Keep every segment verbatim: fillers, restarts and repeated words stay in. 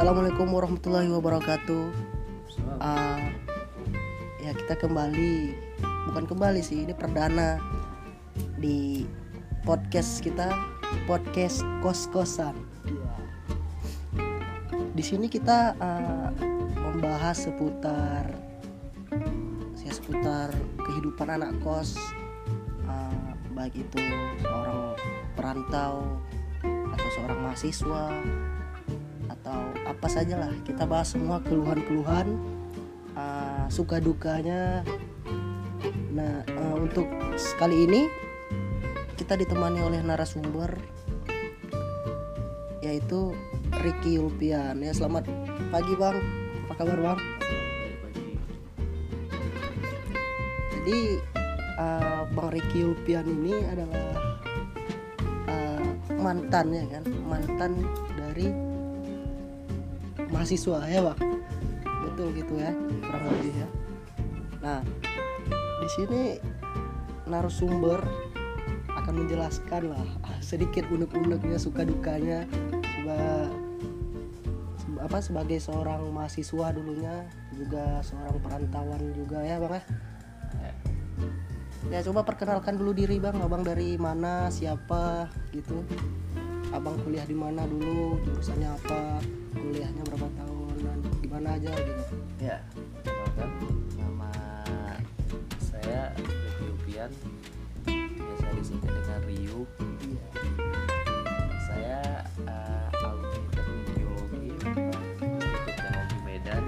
Assalamualaikum warahmatullahi wabarakatuh. Uh, ya kita kembali, bukan kembali sih, ini perdana di podcast kita, podcast kos-kosan. Di sini kita uh, membahas seputar, ya seputar kehidupan anak kos, uh, baik itu seorang perantau atau seorang mahasiswa atau apa sajalah. Kita bahas semua keluhan-keluhan, uh, suka dukanya. Nah, uh, untuk kali ini kita ditemani oleh narasumber yaitu Ricky Yulpian. Ya, selamat pagi Bang. Apa kabar Bang? Jadi uh, Bang Ricky Yulpian ini adalah uh, mantan ya kan, mantan dari mahasiswa ya Bang, betul gitu ya kurang lebih ya. Nah di sini narasumber akan menjelaskan lah sedikit unek-uneknya, suka dukanya seba, seba, apa sebagai seorang mahasiswa dulunya, juga seorang perantauan juga ya Bang ya. Ya coba perkenalkan dulu diri Bang, Abang dari mana, siapa gitu. Abang kuliah di mana dulu, jurusannya apa, kuliahnya berapa tahun, dan gimana aja gitu. Ya, kenalkan, nama saya Ricky Yulpian, biasa disingkat dengan Ryu. Iya. Saya uh, alumni Teknik Geologi Institut Teknologi Medan.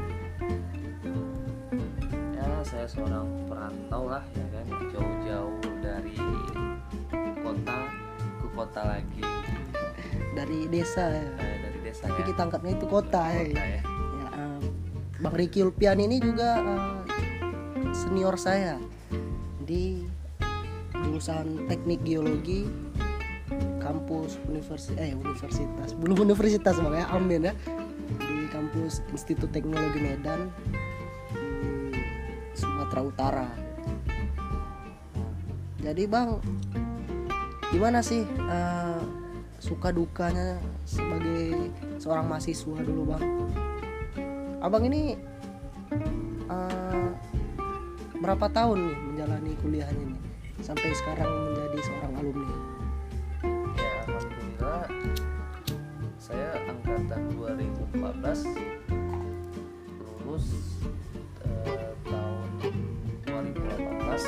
Ya, saya seorang perantau lah ya kan, jauh-jauh dari kota ke kota lagi. Dari desa ya. Uh, dari desa. Tapi ya. kita anggapnya itu kota, Kota ya. ya. Ya, uh, Bang Ricky Yulpian ini juga uh, senior saya di jurusan Teknik Geologi kampus universitas eh universitas belum universitas Bang ya, amin ya, di kampus Institut Teknologi Medan di Sumatera Utara. Nah, jadi Bang, gimana sih uh, suka dukanya sebagai seorang mahasiswa dulu Bang? Abang ini uh, berapa tahun nih menjalani kuliahnya nih sampai sekarang menjadi seorang alumni? Ya, alhamdulillah saya angkatan dua ribu empat belas, lulus eh, tahun dua ribu delapan belas.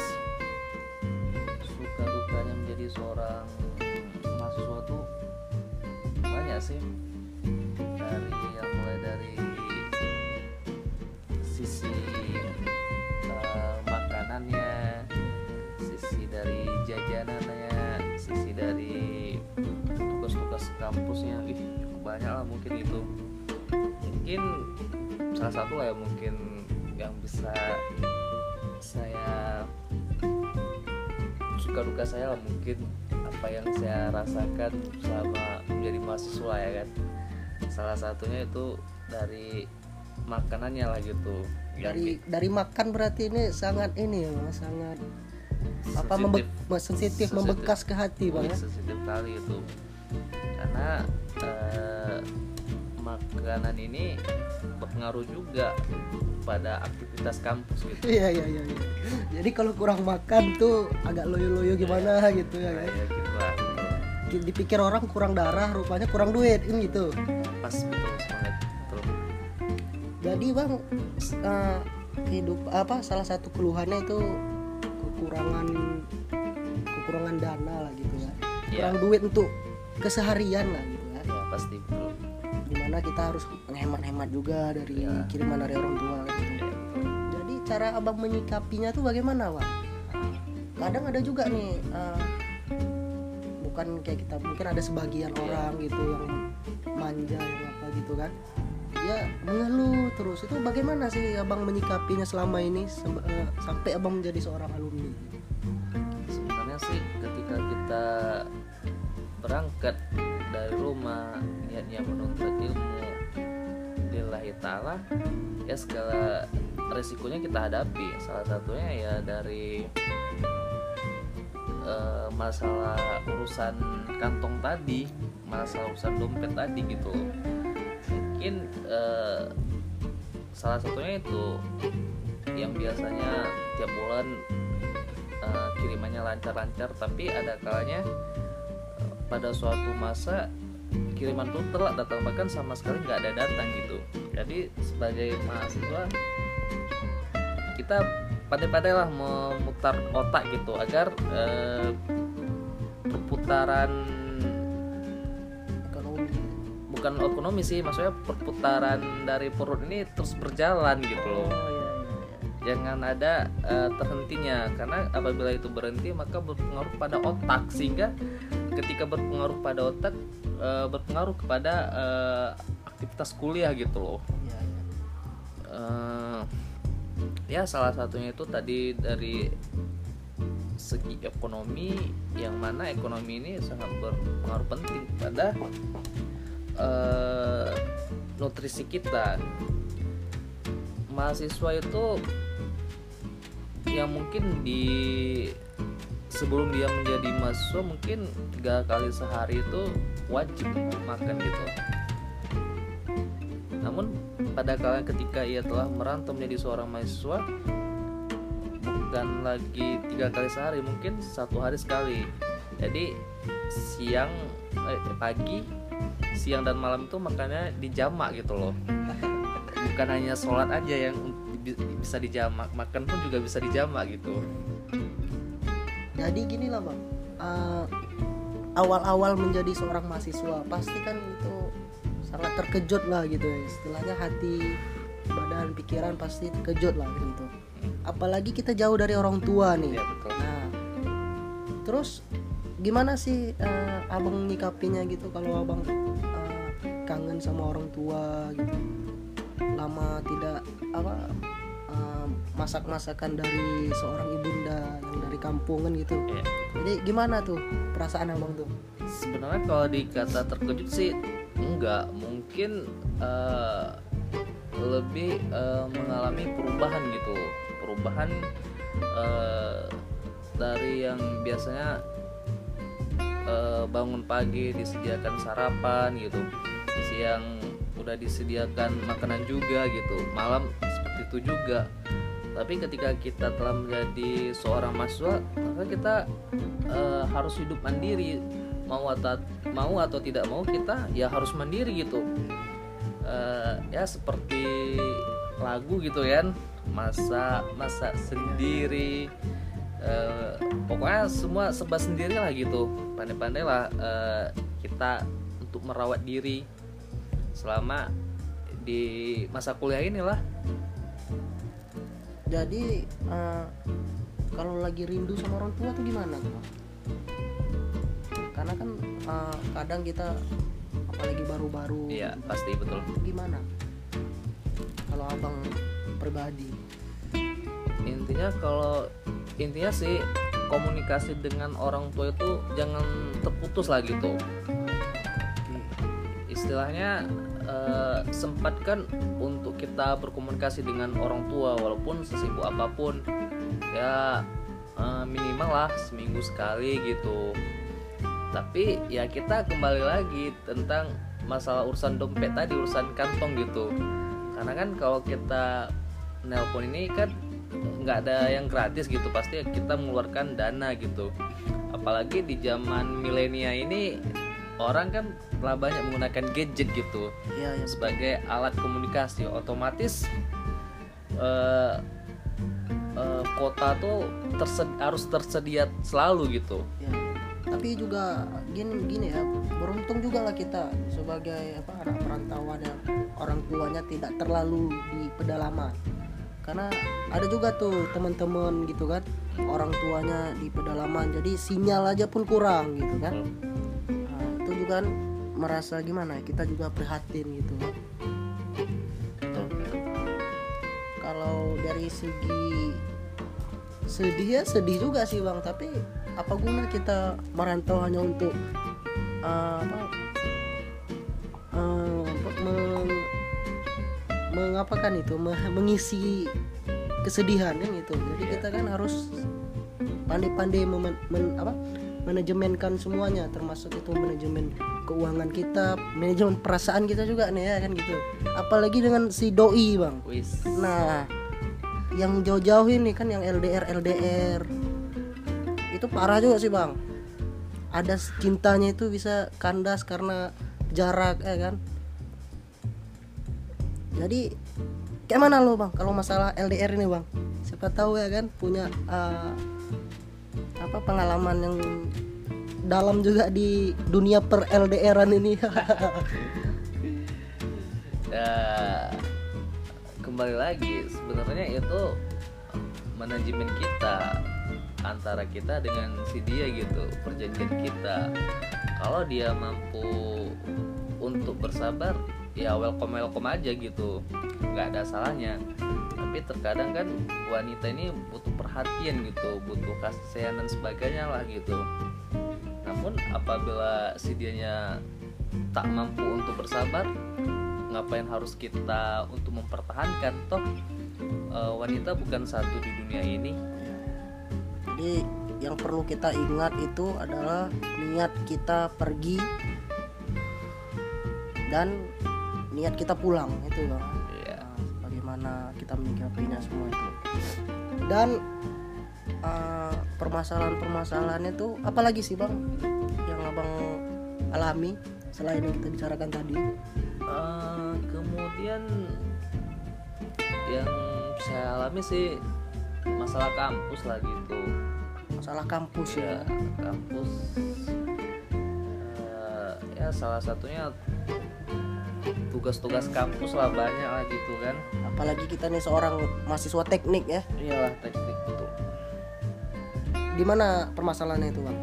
Suka dukanya menjadi seorang mahasiswa tuh banyak sih, dari yang mulai dari sisi uh, makanannya, sisi dari jajanannya, sisi dari tugas-tugas kampusnya, ih cukup banyak lah mungkin itu. Mungkin salah satu lah ya mungkin yang bisa saya suka duka saya lah, mungkin apa yang saya rasakan selama menjadi mahasiswa ya kan. Salah satunya itu dari makanannya lah gitu. Dari Yang dari makan berarti ini sangat ini ya Bang, sangat apa sensitif. membe- sensitif, Sensitif. membekas ke hati Bang ya. Sensitif kali itu, karena eh, makanan ini berpengaruh juga pada aktivitas kampus gitu. Iya iya iya. iya. Jadi kalau kurang makan tuh agak loyo-loyo gimana gitu ya kan. Kayak gitu lah. Dipikir orang kurang darah, rupanya kurang duit kan gitu. Pas betul semangat betul. Jadi Bang, uh, hidup apa salah satu keluhannya itu kekurangan kekurangan dana lah gitu ya. Kurang Ya. duit untuk keseharian lah gitu ya. Ya pasti betul. Dimana kita harus menghemat-hemat juga dari Ya. kiriman dari orang tua gitu. Ya. Jadi cara Abang menyikapinya tuh bagaimana Bang? Kadang ada juga nih uh, bukan kayak kita, mungkin ada sebagian Ya. orang gitu yang manja yang apa gitu kan, ya mengeluh terus. Itu bagaimana sih Abang menyikapinya selama ini sem- uh, sampai Abang menjadi seorang alumni? Sebenarnya sih ketika kita berangkat dari rumah niatnya menuntut ilmu lillahi ta'ala, ya segala resikonya kita hadapi. Salah satunya ya dari uh, masalah urusan kantong tadi, masalah urusan dompet tadi gitu. mungkin eh, salah satunya itu yang biasanya tiap bulan eh, kirimannya lancar-lancar, tapi ada kalanya eh, pada suatu masa kiriman tuh telat datang, bahkan sama sekali nggak ada datang gitu. Jadi sebagai mahasiswa kita pandai-pandai lah memutar otak gitu agar eh, perputaran Ekonomi. bukan ekonomi sih, maksudnya perputaran dari perut ini terus berjalan gitu loh. Oh iya, iya, iya. Jangan ada uh, terhentinya, karena apabila itu berhenti maka berpengaruh pada otak, sehingga ketika berpengaruh pada otak uh, berpengaruh kepada uh, aktivitas kuliah gitu loh. Iya, iya. Uh, ya salah satunya itu tadi dari segi ekonomi, yang mana ekonomi ini sangat berpengaruh penting pada uh, nutrisi kita. Mahasiswa itu yang mungkin di sebelum dia menjadi mahasiswa mungkin tiga kali sehari itu wajib makan gitu. Namun pada kala ketika ia telah merantau menjadi seorang mahasiswa, bukan lagi tiga kali sehari, mungkin satu hari sekali. Jadi siang, eh, pagi, siang dan malam itu makannya dijamak gitu loh. Bukan hanya sholat aja yang bisa dijamak, makan pun juga bisa dijamak gitu. Jadi gini lah bang, uh, awal-awal menjadi seorang mahasiswa pasti kan itu sangat terkejut lah gitu ya, istilahnya hati, badan, pikiran pasti terkejut lah gitu. Apalagi kita jauh dari orang tua nih. Ya, betul. Nah, terus gimana sih uh, abang nyikapinya gitu kalau abang uh, kangen sama orang tua gitu, lama tidak apa uh, masak-masakan dari seorang ibunda yang dari kampungan gitu. Ya. Jadi gimana tuh perasaan abang tuh? Sebenarnya kalau dikata terkejut sih enggak, mungkin uh, lebih uh, mengalami perubahan gitu, perubahan uh, dari yang biasanya uh, bangun pagi disediakan sarapan gitu, siang udah disediakan makanan juga gitu, malam seperti itu juga. Tapi ketika kita telah menjadi seorang mahasiswa, maka kita uh, harus hidup mandiri, mau atau mau atau tidak mau kita ya harus mandiri gitu. Uh, ya seperti lagu gitu kan, masak masak sendiri, uh, pokoknya semua serba sendiri lah gitu. Pandai-pandai lah uh, kita untuk merawat diri selama di masa kuliah inilah. Jadi uh, kalau lagi rindu sama orang tua tuh gimana tuh bang? Karena kan uh, kadang kita apalagi baru-baru Iya gitu, pasti betul. itu gimana kalau abang pribadi? Intinya kalau intinya sih komunikasi dengan orang tua itu jangan terputus lah gitu. Istilahnya eh, sempatkan untuk kita berkomunikasi dengan orang tua walaupun sesibuk apapun, ya eh, minimal lah seminggu sekali gitu. Tapi ya kita kembali lagi tentang masalah urusan dompet tadi, urusan kantong gitu. Karena kan kalau kita nelpon ini kan nggak ada yang gratis gitu, pasti kita mengeluarkan dana gitu. Apalagi di zaman milenial ini orang kan telah banyak menggunakan gadget gitu Iya, ya, sebagai alat komunikasi. Otomatis uh, uh, kota tuh tersed- harus tersedia selalu gitu. ya. Tapi juga gini gini ya, beruntung juga lah kita sebagai apa anak perantauan yang orang tuanya tidak terlalu di pedalaman. Karena ada juga tuh teman-teman gitu kan, orang tuanya di pedalaman, jadi sinyal aja pun kurang gitu kan. Nah, itu juga kan merasa gimana ya, kita juga prihatin gitu kan. Kalau dari segi sedih ya sedih juga sih bang, tapi apa guna kita merantau hanya untuk uh, apa, uh, meng, mengapakan itu me- mengisi kesedihan kan gitu. Jadi Yeah. kita kan harus pandai-pandai memen, men, apa, manajemenkan semuanya, termasuk itu manajemen keuangan kita, manajemen perasaan kita juga nih ya kan gitu. Apalagi dengan si doi bang. Wis. Nah, yang jauh-jauh ini kan yang L D R L D R itu parah juga sih bang. Ada cintanya itu bisa kandas karena jarak ya kan. Jadi kayak mana lo bang kalau masalah L D R ini bang? Siapa tahu ya kan punya uh, apa pengalaman yang dalam juga di dunia per L D R-an ini. Ya, kembali lagi sebenarnya itu manajemen kita antara kita dengan si dia gitu, perjanjian kita. Kalau dia mampu untuk bersabar, ya welcome welcome aja gitu, nggak ada salahnya. Tapi terkadang kan wanita ini butuh perhatian gitu, butuh kasih sayang dan sebagainya lah gitu. Namun apabila si dianya tak mampu untuk bersabar, ngapain harus kita untuk mempertahankan? Toh e, wanita bukan satu di dunia ini. Jadi yang perlu kita ingat itu adalah niat kita pergi dan niat kita pulang itu bang. Yeah. Nah, bagaimana kita menyikapinya semua itu. Dan uh, permasalahan-permasalahannya itu apalagi sih bang yang abang alami selain yang kita bicarakan tadi? Uh, kemudian yang saya alami sih masalah kampus lah gitu. Masalah kampus Ya, ya. kampus uh, ya salah satunya tugas-tugas kampus lah, banyak lah gitu kan. Apalagi kita nih seorang mahasiswa teknik ya. Iyalah, teknik itu. Di mana permasalahannya itu bang?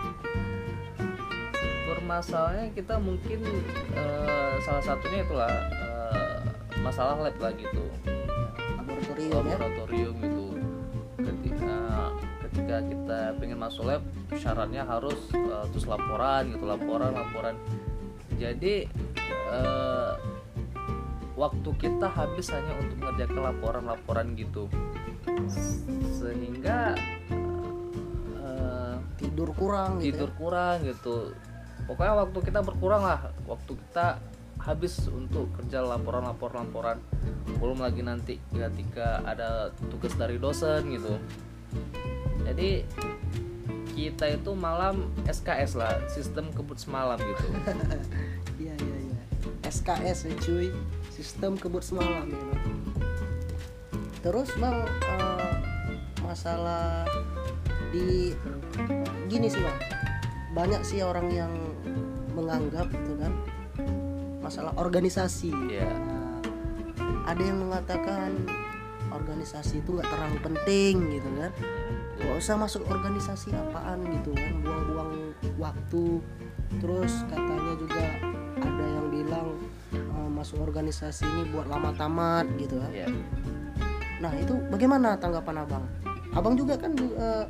Permasalahannya kita mungkin uh, salah satunya itulah uh, masalah lab lah gitu. Laboratorium ya. Laboratorium itu ketika ketika kita pengen masuk lab syaratnya harus uh, terus laporan gitu, laporan laporan. Jadi uh, waktu kita habis hanya untuk mengerjakan laporan-laporan gitu, sehingga uh, Tidur kurang gitu. tidur kurang gitu. Pokoknya waktu kita berkurang lah, waktu kita habis untuk kerja laporan-laporan-laporan. Belum lagi nanti ketika ada tugas dari dosen gitu. Jadi kita itu malam S K S lah, sistem kebut semalam gitu. Iya iya iya. S K S ya cuy, sistem kebut semalam ya bang. Terus bang uh, masalah di gini sih bang, banyak sih orang yang menganggap itu kan masalah organisasi. Iya. Nah, ada yang mengatakan organisasi itu nggak terlalu penting gitu kan, nggak usah masuk organisasi apaan gitu kan, buang-buang waktu. Terus katanya juga ada yang bilang uh, masuk organisasi ini buat lama tamat gitu kan. Iya. Nah itu bagaimana tanggapan abang? Abang juga kan uh,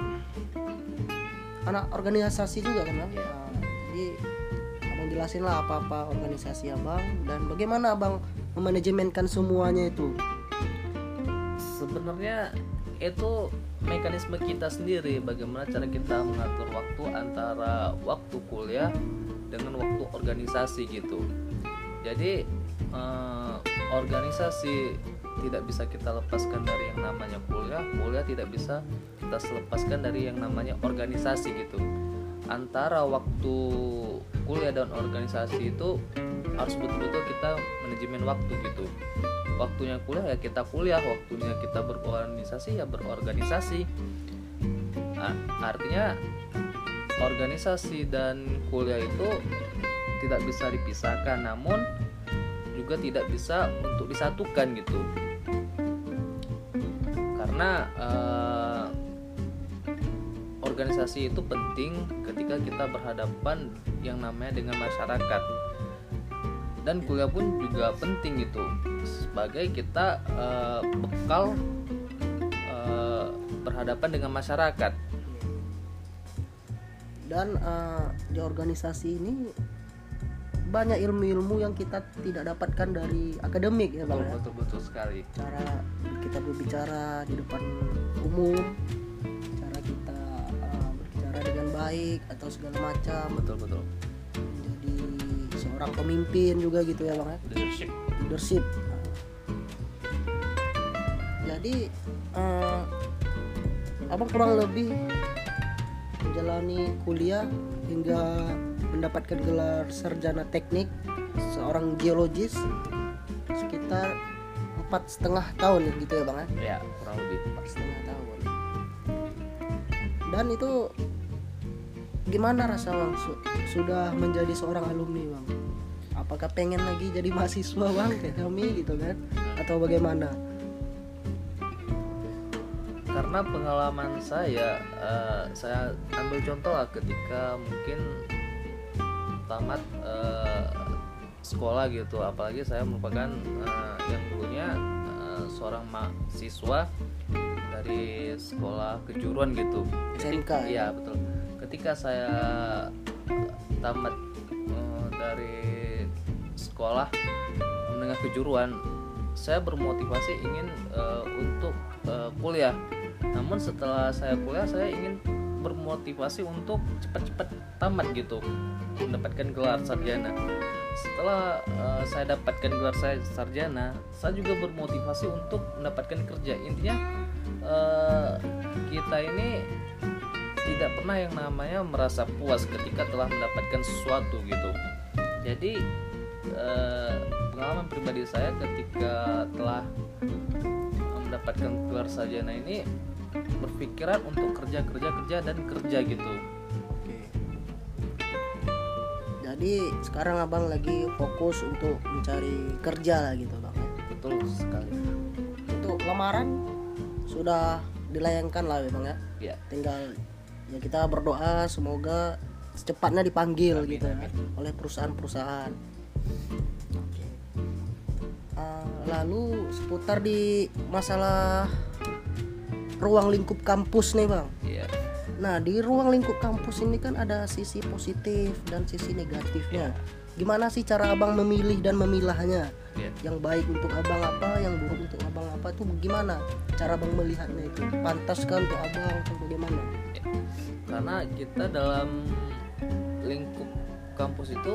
anak organisasi juga kan bang? Iya. Nah, jadi abang jelasin lah apa-apa organisasi abang dan bagaimana abang memanajemenkan semuanya itu. Sebenarnya itu mekanisme kita sendiri, bagaimana cara kita mengatur waktu antara waktu kuliah dengan waktu organisasi gitu. Jadi eh, organisasi tidak bisa kita lepaskan dari yang namanya kuliah, kuliah tidak bisa kita lepaskan dari yang namanya organisasi gitu. Antara waktu kuliah dan organisasi itu harus betul-betul kita manajemen waktu gitu. Waktunya kuliah ya kita kuliah, waktunya kita berorganisasi ya berorganisasi. Nah, artinya organisasi dan kuliah itu tidak bisa dipisahkan, namun juga tidak bisa untuk disatukan gitu. Karena eh, organisasi itu penting ketika kita berhadapan yang namanya dengan masyarakat. Dan kuliah pun juga penting gitu, sebagai kita uh, bekal uh, berhadapan dengan masyarakat. Dan uh, di organisasi ini banyak ilmu-ilmu yang kita tidak dapatkan dari akademik ya bang. Betul, betul, betul sekali. Cara kita berbicara di depan umum, cara kita uh, berbicara dengan baik baik atau segala macam, betul betul. jadi seorang pemimpin juga gitu ya bang ya, Leadership. leadership. Jadi eh, abang kurang lebih menjalani kuliah hingga mendapatkan gelar sarjana teknik seorang geologis sekitar empat setengah tahun gitu ya bang ya. Ya kurang lebih. Empat setengah tahun. Dan itu gimana rasa bang Su- sudah menjadi seorang alumni bang? Apakah pengen lagi jadi mahasiswa bang kayak kami gitu kan? Atau bagaimana? Karena pengalaman saya, eh, saya ambil contoh lah ketika mungkin tamat eh, sekolah gitu, apalagi saya merupakan eh, yang dulunya eh, seorang mahasiswa dari sekolah kejuruan gitu. S M K. Iya betul. Ketika saya tamat eh, dari sekolah menengah kejuruan, saya bermotivasi ingin eh, untuk eh, kuliah. Namun setelah saya kuliah, saya ingin bermotivasi untuk cepat-cepat tamat gitu, mendapatkan gelar sarjana. Setelah uh, saya dapatkan gelar saya sarjana, saya juga bermotivasi untuk mendapatkan kerja. Intinya uh, kita ini tidak pernah yang namanya merasa puas ketika telah mendapatkan sesuatu gitu. Jadi uh, pengalaman pribadi saya ketika telah mendapatkan gelar sarjana ini, berpikiran untuk kerja kerja kerja dan kerja gitu. Oke. Jadi sekarang abang lagi fokus untuk mencari kerja lah gitu bang. Betul sekali. Untuk lamaran sudah dilayangkan lah ya bang ya. Ya. Tinggal ya kita berdoa semoga secepatnya dipanggil Amin, gitu amin. kan, oleh perusahaan-perusahaan. Oke. Uh, lalu seputar di masalah ruang lingkup kampus nih bang. Iya. Nah di ruang lingkup kampus ini kan ada sisi positif dan sisi negatifnya. Gimana sih cara abang memilih dan memilahnya? Iya. Yang baik untuk abang apa, yang buruk untuk abang apa, itu gimana cara abang melihatnya itu? Pantaskah untuk abang atau bagaimana? Ya. Karena kita dalam lingkup kampus itu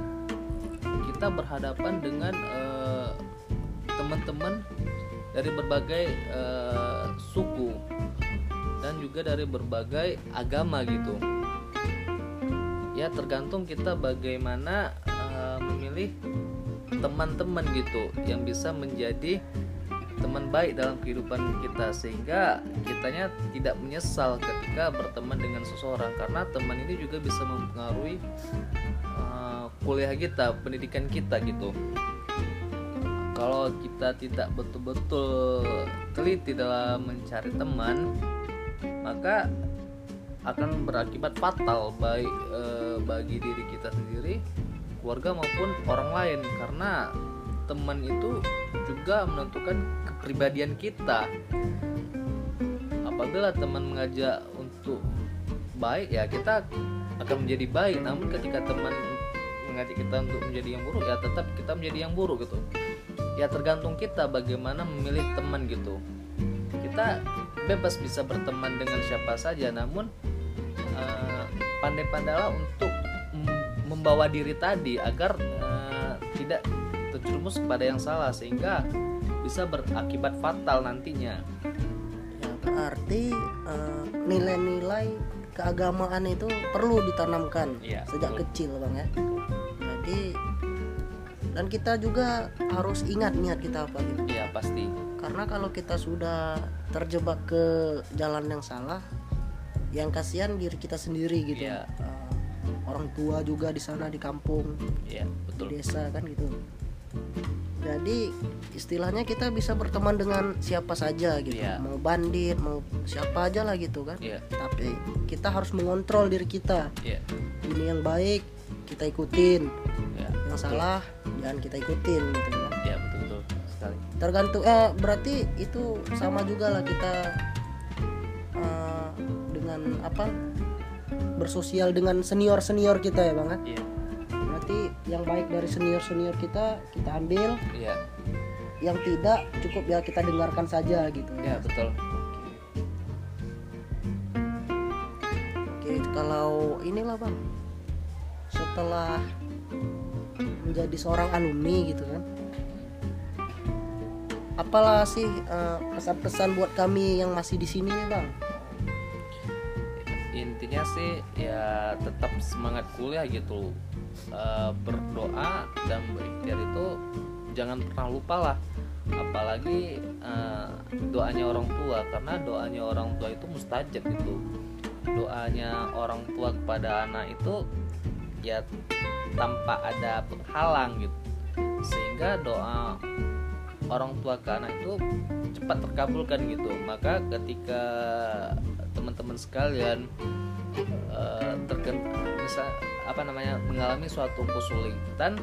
kita berhadapan dengan eh, teman-teman dari berbagai eh, suku dan juga dari berbagai agama gitu. Ya tergantung kita bagaimana eh, memilih teman-teman gitu yang bisa menjadi teman baik dalam kehidupan kita, sehingga kitanya tidak menyesal ketika berteman dengan seseorang, karena teman ini juga bisa mempengaruhi uh, kuliah kita, pendidikan kita gitu. Kalau kita tidak betul-betul teliti dalam mencari teman, maka akan berakibat fatal baik uh, bagi diri kita sendiri, keluarga maupun orang lain, karena teman itu juga menentukan kepribadian kita. Apabila teman mengajak untuk baik, ya kita akan menjadi baik. Namun ketika teman mengajak kita untuk menjadi yang buruk, ya tetap kita menjadi yang buruk gitu. Ya tergantung kita bagaimana memilih teman gitu. Kita bebas bisa berteman dengan siapa saja, namun uh, pandai-pandailah untuk membawa diri tadi agar uh, tidak terjerumus kepada yang salah, sehingga bisa berakibat fatal nantinya. Ya berarti uh, nilai-nilai keagamaan itu perlu ditanamkan Ya, sejak betul. kecil bang ya. Jadi dan kita juga harus ingat niat kita apa gitu. Ya pasti. Karena kalau kita sudah terjebak ke jalan yang salah, yang kasihan diri kita sendiri gitu. Ya. Uh, orang tua juga di sana di kampung, Ya di betul. desa kan gitu. Jadi istilahnya kita bisa berteman dengan siapa saja gitu, Ya. mau bandit, mau siapa aja lah gitu kan. Ya. Tapi kita harus mengontrol diri kita. Ya. Ini yang baik kita ikutin, Ya. yang betul. salah jangan kita ikutin gitu kan. Ya betul betul sekali. Tergantung eh berarti itu sama juga lah kita eh, dengan apa bersosial dengan senior senior kita ya bang kan. Iya. Berarti yang baik dari senior senior kita kita ambil, Iya. yang tidak cukup ya kita dengarkan saja gitu. Ya betul. Oke, kalau inilah bang, setelah menjadi seorang alumni gitu kan, apalah sih uh, pesan-pesan buat kami yang masih di sini nih bang? Intinya sih ya tetap semangat kuliah gitu, uh, berdoa dan berikhtiar itu jangan pernah lupa lah, apalagi uh, doanya orang tua, karena doanya orang tua itu mustajab gitu. Doanya orang tua kepada anak itu ya tanpa ada penghalang gitu, sehingga doa orang tua ke anak itu cepat terkabulkan gitu. Maka ketika teman-teman sekalian uh, terken misal apa namanya mengalami suatu kesulitan,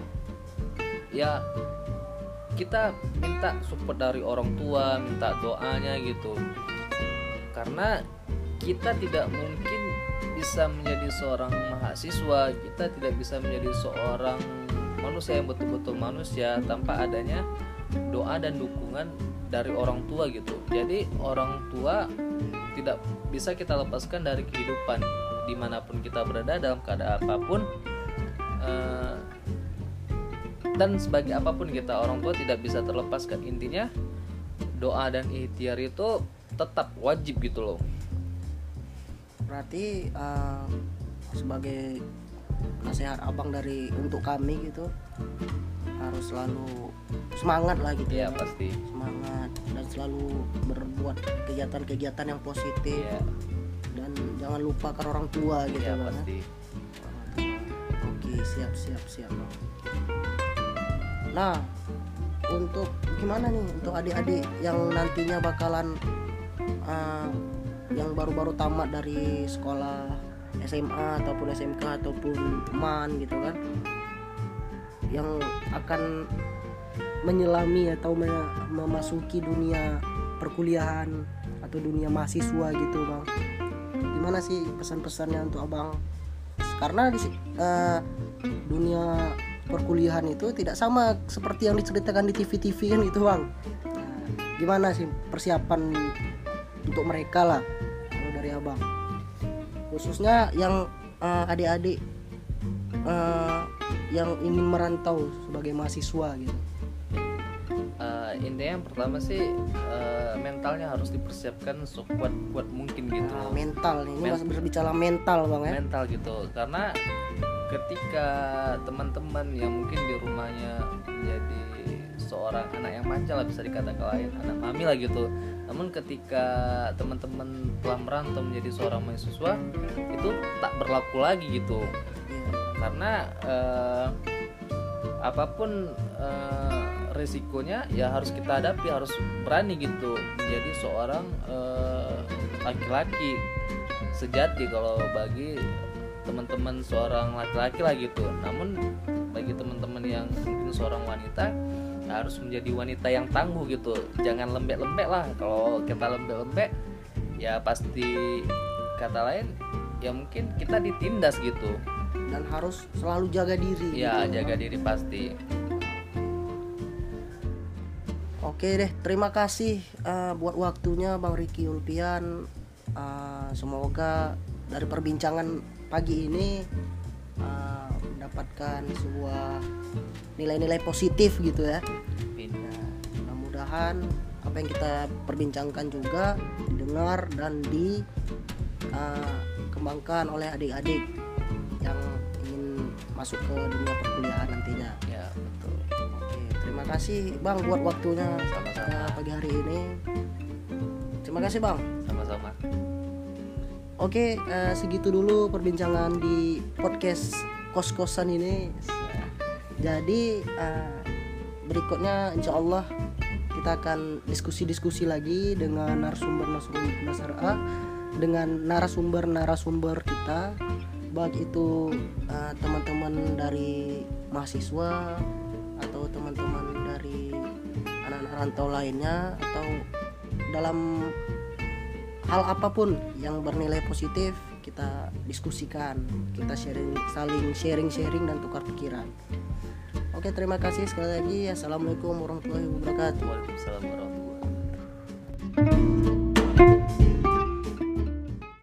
ya kita minta support dari orang tua, minta doanya gitu, karena kita tidak mungkin bisa menjadi seorang mahasiswa, kita tidak bisa menjadi seorang manusia yang betul-betul manusia tanpa adanya doa dan dukungan dari orang tua gitu. Jadi orang tua tidak bisa kita lepaskan dari kehidupan dimanapun kita berada, dalam keadaan apapun, uh, dan sebagai apapun kita, orang tua tidak bisa terlepaskan. Intinya doa dan ikhtiar itu tetap wajib gitu loh. Berarti uh, sebagai nasihat abang dari untuk kami gitu, harus selalu semangat lah gitu ya, ya, pasti semangat dan selalu berbuat kegiatan-kegiatan yang positif ya, dan jangan lupakan orang tua gitu ya, bang. pasti. Oke, siap siap siap bang. Nah, untuk gimana nih untuk adik-adik yang nantinya bakalan uh, yang baru-baru tamat dari sekolah S M A ataupun S M K ataupun M A N gitu kan, yang akan menyelami atau memasuki dunia perkuliahan atau dunia mahasiswa gitu bang, gimana sih pesan-pesannya untuk abang? Karena di uh, dunia perkuliahan itu tidak sama seperti yang diceritakan di T V T V kan gitu bang. Nah, gimana sih persiapan untuk mereka lah kalau dari abang, khususnya yang uh, adik-adik uh, yang ingin merantau sebagai mahasiswa gitu? Uh, intinya yang pertama sih uh, mentalnya harus dipersiapkan sekuat-kuat mungkin gitu. Nah, mental nih, ini Men- masih berbicara mental bang ya. Mental gitu, karena ketika teman-teman yang mungkin di rumahnya menjadi seorang anak yang manja lah, bisa dikatakan lain anak mami lah gitu, namun ketika teman-teman telah merantau menjadi seorang mahasiswa itu tak berlaku lagi gitu. Karena eh, apapun eh, resikonya ya harus kita hadapi, harus berani gitu menjadi seorang eh, laki-laki sejati kalau bagi teman-teman seorang laki-laki lah gitu. Namun bagi teman-teman yang mungkin seorang wanita, harus menjadi wanita yang tangguh gitu, jangan lembek-lembek lah. Kalau kita lembek-lembek ya pasti kata lain ya mungkin kita ditindas gitu. Dan harus selalu jaga diri Ya gitu, jaga bang. diri pasti. Oke deh, terima kasih uh, buat waktunya Bang Ricky Ulpian. uh, Semoga dari perbincangan pagi ini uh, mendapatkan sebuah nilai-nilai positif gitu ya. Nah, mudah-mudahan apa yang kita perbincangkan juga didengar dan dikembangkan uh, oleh adik-adik yang ingin masuk ke dunia perkuliahan nantinya. Ya betul. Oke, terima kasih Bang buat waktunya Sama-sama. pagi hari ini. Terima kasih Bang. Sama-sama. Oke, uh, segitu dulu perbincangan di podcast kos-kosan ini. Jadi uh, berikutnya insya Allah kita akan diskusi-diskusi lagi dengan narasumber-narasumber dengan narasumber-narasumber kita, baik itu uh, teman-teman dari mahasiswa atau teman-teman dari anak-anak rantau lainnya, atau dalam hal apapun yang bernilai positif kita diskusikan, kita sharing, saling sharing-sharing dan tukar pikiran. Oke, terima kasih sekali lagi. Assalamualaikum warahmatullahi wabarakatuh. Waalaikumsalam warahmatullahi wabarakatuh.